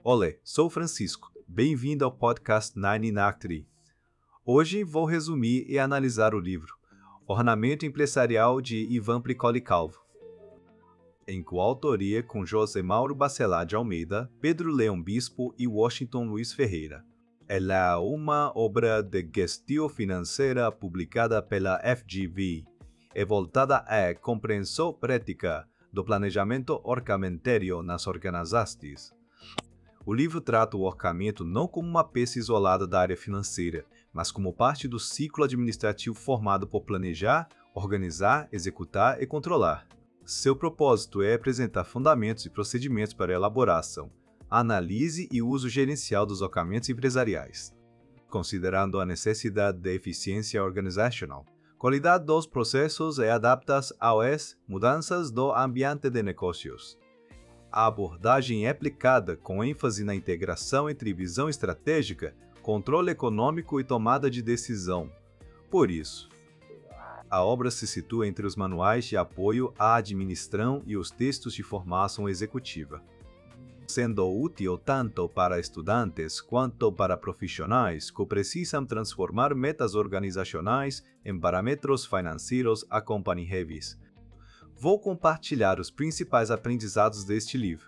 Olá, sou Francisco. Bem-vindo ao podcast 99 Hoje vou resumir e analisar o livro Ornamento Empresarial de Ivan Pricoli Calvo, em coautoria com José Mauro Bacelar de Almeida, Pedro Leão Bispo e Washington Luiz Ferreira. Ela é uma obra de gestão financeira publicada pela FGV e voltada à compreensão prática do planejamento orçamentário nas organizações. O livro trata o orçamento não como uma peça isolada da área financeira, mas como parte do ciclo administrativo formado por planejar, organizar, executar e controlar. Seu propósito é apresentar fundamentos e procedimentos para a elaboração, análise e uso gerencial dos orçamentos empresariais, considerando a necessidade de eficiência organizacional, qualidade dos processos e adaptadas às mudanças do ambiente de negócios. A abordagem é aplicada com ênfase na integração entre visão estratégica, controle econômico e tomada de decisão. Por isso, a obra se situa entre os manuais de apoio à administração e os textos de formação executiva, sendo útil tanto para estudantes quanto para profissionais que precisam transformar metas organizacionais em parâmetros financeiros acompanhados. Vou compartilhar os principais aprendizados deste livro.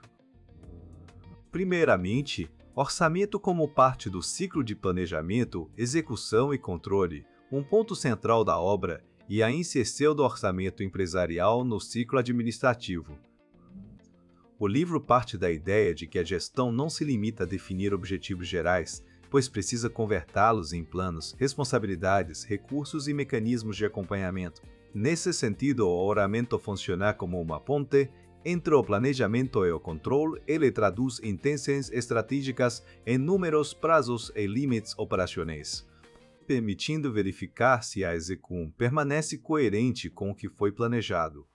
Primeiramente, orçamento como parte do ciclo de planejamento, execução e controle, um ponto central da obra e a inserção do orçamento empresarial no ciclo administrativo. O livro parte da ideia de que a gestão não se limita a definir objetivos gerais, pois precisa convertê-los em planos, responsabilidades, recursos e mecanismos de acompanhamento. Nesse sentido, o orçamento funciona como uma ponte entre o planejamento e o controle. Ele traduz intenções estratégicas em números, prazos e limites operacionais, permitindo verificar se a execução permanece coerente com o que foi planejado.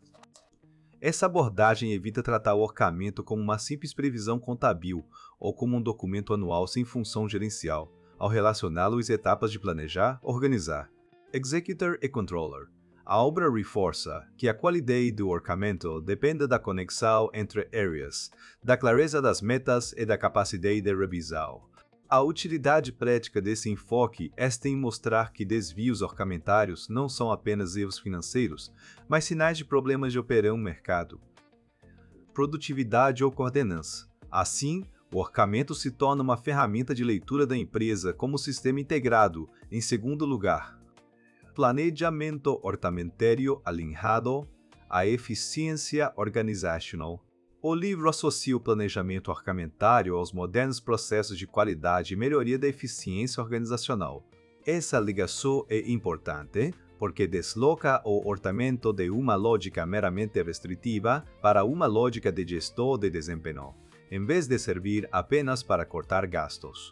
Essa abordagem evita tratar o orçamento como uma simples previsão contábil ou como um documento anual sem função gerencial, ao relacioná-lo às etapas de planejar, organizar, executor e controller. A obra reforça que a qualidade do orçamento depende da conexão entre áreas, da clareza das metas e da capacidade de revisão. A utilidade prática desse enfoque está em mostrar que desvios orçamentários não são apenas erros financeiros, mas sinais de problemas de operar um mercado, produtividade ou coordenança. Assim, o orçamento se torna uma ferramenta de leitura da empresa como sistema integrado. Em segundo lugar, planejamento orçamentário alinhado à eficiência organizacional. O livro associa o planejamento orçamentário aos modernos processos de qualidade e melhoria da eficiência organizacional. Essa ligação é importante porque desloca o orçamento de uma lógica meramente restritiva para uma lógica de gestão de desempenho, em vez de servir apenas para cortar gastos.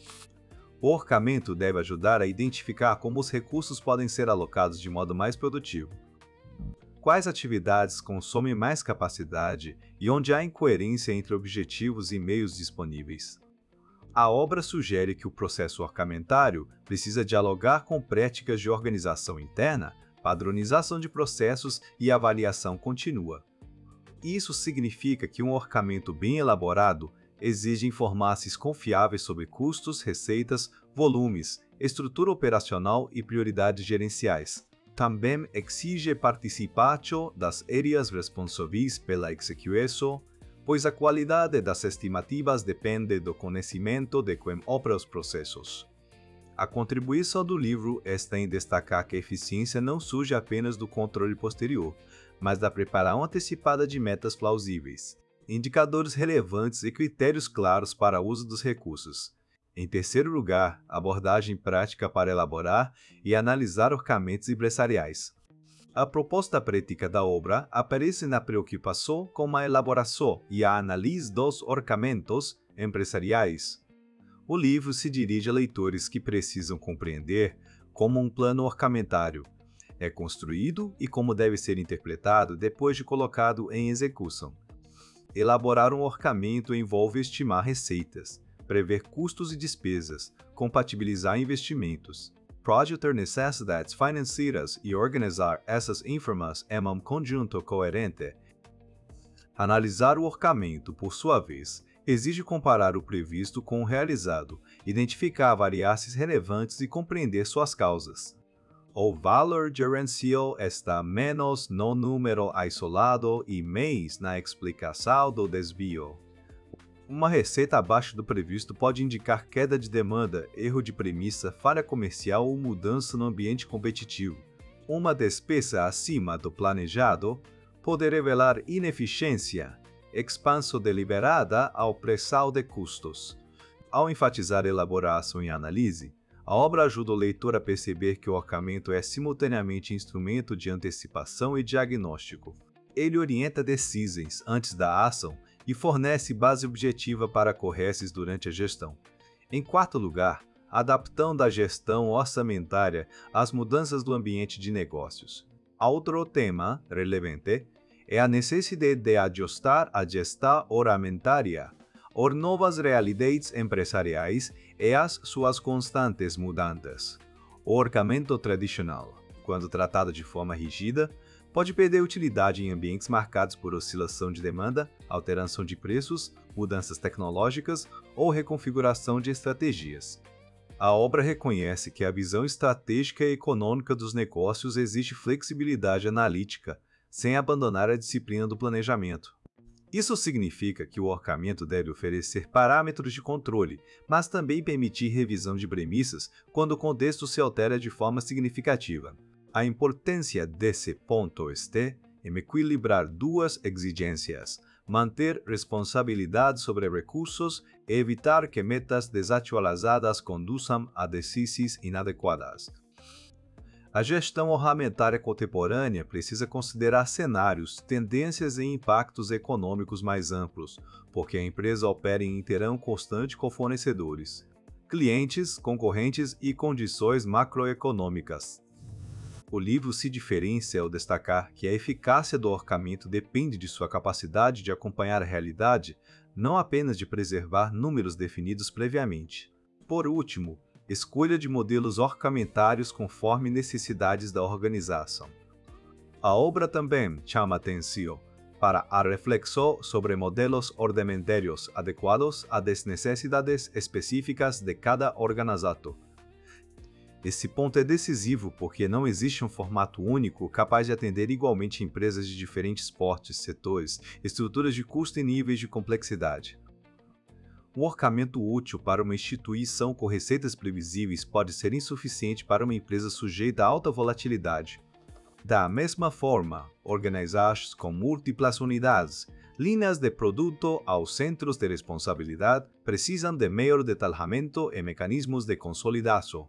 O orçamento deve ajudar a identificar como os recursos podem ser alocados de modo mais produtivo, quais atividades consomem mais capacidade e onde há incoerência entre objetivos e meios disponíveis. A obra sugere que o processo orçamentário precisa dialogar com práticas de organização interna, padronização de processos e avaliação contínua. Isso significa que um orçamento bem elaborado exige informações confiáveis sobre custos, receitas, volumes, estrutura operacional e prioridades gerenciais. Também exige participação das áreas responsáveis pela execução, pois a qualidade das estimativas depende do conhecimento de quem opera os processos. A contribuição do livro está em destacar que a eficiência não surge apenas do controle posterior, mas da preparação antecipada de metas plausíveis, indicadores relevantes e critérios claros para o uso dos recursos. Em terceiro lugar, abordagem prática para elaborar e analisar orçamentos empresariais. A proposta prática da obra aparece na preocupação com a elaboração e a análise dos orçamentos empresariais. O livro se dirige a leitores que precisam compreender como um plano orçamentário é construído e como deve ser interpretado depois de colocado em execução. Elaborar um orçamento envolve estimar receitas, prever custos e despesas, compatibilizar investimentos, projetar necessidades financeiras e organizar essas informações em um conjunto coerente. Analisar o orçamento, por sua vez, Exige comparar o previsto com o realizado, identificar variáveis relevantes e compreender suas causas. O valor gerencial está menos no número isolado e mais na explicação do desvio. Uma receita abaixo do previsto pode indicar queda de demanda, erro de premissa, falha comercial ou mudança no ambiente competitivo. Uma despesa acima do planejado pode revelar ineficiência, expansão deliberada ao pressão de custos. Ao enfatizar elaboração e análise, a obra ajuda o leitor a perceber que o orçamento é simultaneamente instrumento de antecipação e diagnóstico. Ele orienta decisões antes da ação e fornece base objetiva para correções durante a gestão. Em quarto lugar, adaptando a gestão orçamentária às mudanças do ambiente de negócios. Outro tema relevante é a necessidade de ajustar a gestão orçamentária às novas realidades empresariais e às suas constantes mudanças. O orçamento tradicional, quando tratado de forma rígida, pode perder utilidade em ambientes marcados por oscilação de demanda, alteração de preços, mudanças tecnológicas ou reconfiguração de estratégias. A obra reconhece que a visão estratégica e econômica dos negócios exige flexibilidade analítica, sem abandonar a disciplina do planejamento. Isso significa que o orçamento deve oferecer parâmetros de controle, mas também permitir revisão de premissas quando o contexto se altera de forma significativa. A importância desse ponto está em equilibrar duas exigências: manter responsabilidade sobre recursos e evitar que metas desatualizadas conduzam a decisões inadequadas. A gestão orçamentária contemporânea precisa considerar cenários, tendências e impactos econômicos mais amplos, porque a empresa opera em interação constante com fornecedores, clientes, concorrentes e condições macroeconômicas. O livro se diferencia ao destacar que a eficácia do orçamento depende de sua capacidade de acompanhar a realidade, não apenas de preservar números definidos previamente. Por último, escolha de modelos orçamentários conforme necessidades da organização. A obra também chama atenção para a reflexão sobre modelos orçamentários adequados às necessidades específicas de cada organização. Esse ponto é decisivo porque não existe um formato único capaz de atender igualmente empresas de diferentes portes, setores, estruturas de custo e níveis de complexidade. Um orçamento útil para uma instituição com receitas previsíveis pode ser insuficiente para uma empresa sujeita a alta volatilidade. Da mesma forma, organizações com múltiplas unidades, linhas de produto aos centros de responsabilidade precisam de maior detalhamento e mecanismos de consolidação.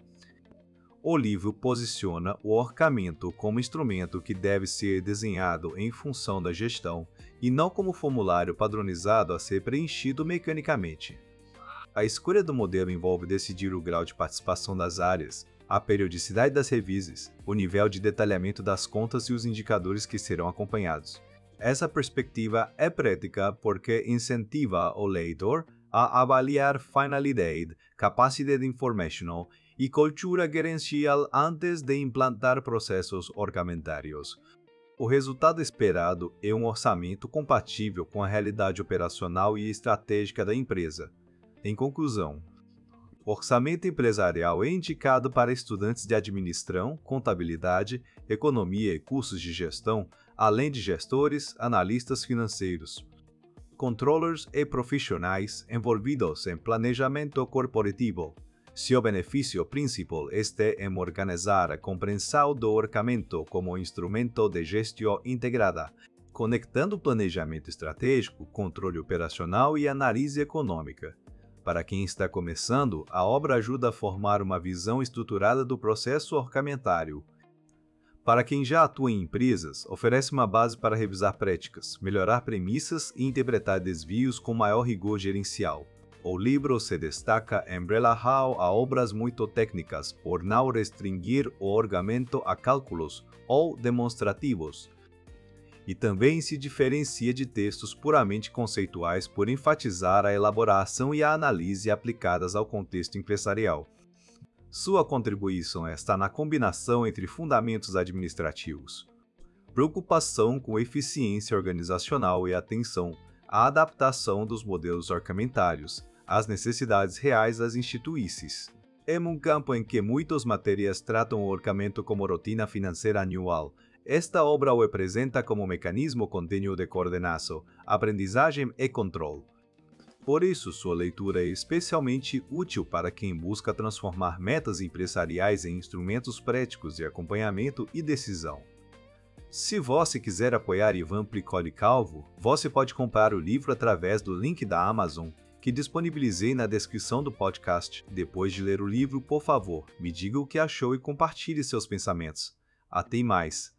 O livro posiciona o orçamento como instrumento que deve ser desenhado em função da gestão e não como formulário padronizado a ser preenchido mecanicamente. A escolha do modelo envolve decidir o grau de participação das áreas, a periodicidade das revisões, o nível de detalhamento das contas e os indicadores que serão acompanhados. Essa perspectiva é prática porque incentiva o leitor a avaliar finalidade, capacidade informacional e cultura gerencial antes de implantar processos orçamentários. O resultado esperado é um orçamento compatível com a realidade operacional e estratégica da empresa. Em conclusão, o orçamento empresarial é indicado para estudantes de administração, contabilidade, economia e cursos de gestão, além de gestores, analistas financeiros, controllers e profissionais envolvidos em planejamento corporativo. Seu benefício principal está em organizar a compreensão do orçamento como instrumento de gestão integrada, conectando planejamento estratégico, controle operacional e análise econômica. Para quem está começando, a obra ajuda a formar uma visão estruturada do processo orçamentário. Para quem já atua em empresas, oferece uma base para revisar práticas, melhorar premissas e interpretar desvios com maior rigor gerencial. O livro se destaca em relação a obras muito técnicas por não restringir o orçamento a cálculos ou demonstrativos, e também se diferencia de textos puramente conceituais por enfatizar a elaboração e a análise aplicadas ao contexto empresarial. Sua contribuição está na combinação entre fundamentos administrativos, preocupação com eficiência organizacional e atenção a adaptação dos modelos orçamentários às necessidades reais das instituições. É um campo em que muitas matérias tratam o orçamento como rotina financeira anual. Esta obra o apresenta como mecanismo contínuo de coordenação, aprendizagem e controle. Por isso, sua leitura é especialmente útil para quem busca transformar metas empresariais em instrumentos práticos de acompanhamento e decisão. Se você quiser apoiar Ivan Plicoli Calvo, você pode comprar o livro através do link da Amazon, que disponibilizei na descrição do podcast. Depois de ler o livro, por favor, me diga o que achou e compartilhe seus pensamentos. Até mais!